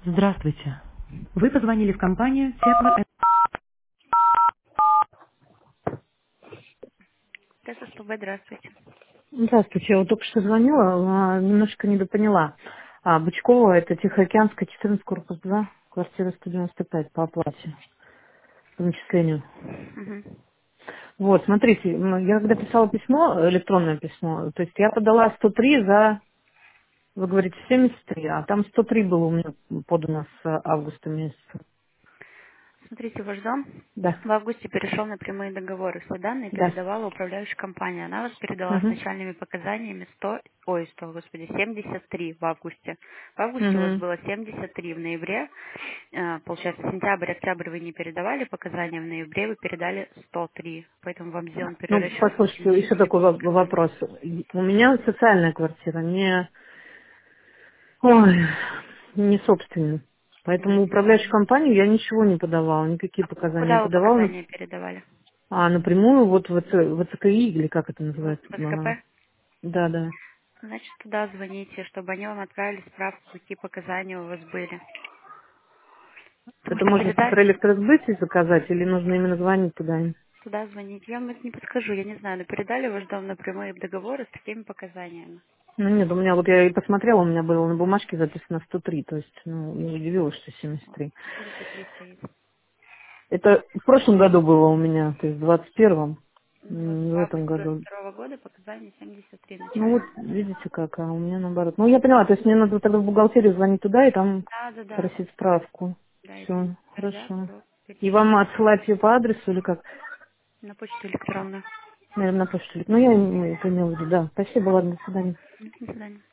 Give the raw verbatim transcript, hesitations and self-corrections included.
Здравствуйте. Вы позвонили в компанию Тепло. Это СПБ, здравствуйте. Здравствуйте, я вот только что звонила, а, немножко недопоняла. А, Бычкова, это Тихоокеанская, четырнадцать, корпус два, квартира сто девяносто пять по оплате, по начислению. Мгм. Вот, смотрите, м, я когда писала письмо, электронное письмо, то есть я подала сто три за, вы говорите, семьдесят три, а там сто три было у меня подано с августа месяца. Смотрите, ваш дом Да, в августе перешел на прямые договоры. Все данные да. передавала управляющая компания. Она вас передала с Угу. начальными показаниями сто, ой, сто, господи, семьдесят три в августе. В августе у вас Угу. было семьдесят три, в ноябре, э, получается, сентябрь, октябрь вы не передавали показания, в ноябре вы передали сто три. Поэтому вам сделан Ну, перерасчет послушайте, еще восемьдесят три такой во- процента. вопрос. У меня социальная квартира, не, ой, не собственная. Поэтому управляющую компанию я ничего не подавала, никакие показания не Куда вы подавала. на- показания передавали? А напрямую вот в ВЦ в ЦКИ, или как это В называется? в А, СКП? Да, да. Значит, туда звоните, чтобы они вам отправили справку, какие показания у вас были. Потому Это что можно в передать, Централэлектросбыте заказать или нужно именно звонить туда? туда звонить. Я вам это не подскажу, я не знаю, но передали ваш дом на прямые договоры с такими показаниями. Ну нет, у меня вот я и посмотрела, у меня было на бумажке записано сто три, то есть, ну, не удивилась, что семьдесят Вот, три. семьдесят три стоит. Это в прошлом году было у меня, то есть в двадцать первом, Ну, вот м, в в этом августе году. двадцать второго года показания семьдесят три Ну вот, начальные. видите как, а у меня наоборот. Ну я поняла, то есть мне надо тогда в бухгалтерию звонить туда и там Да, да, да. просить справку. Да, если не Все, подтвердят, хорошо. то И перечислят вам отсылать ее по адресу или как? на почту электронную. Наверное, на почту. Ну я не- это имела в виду, да. Спасибо, ладно, до свидания. До свидания.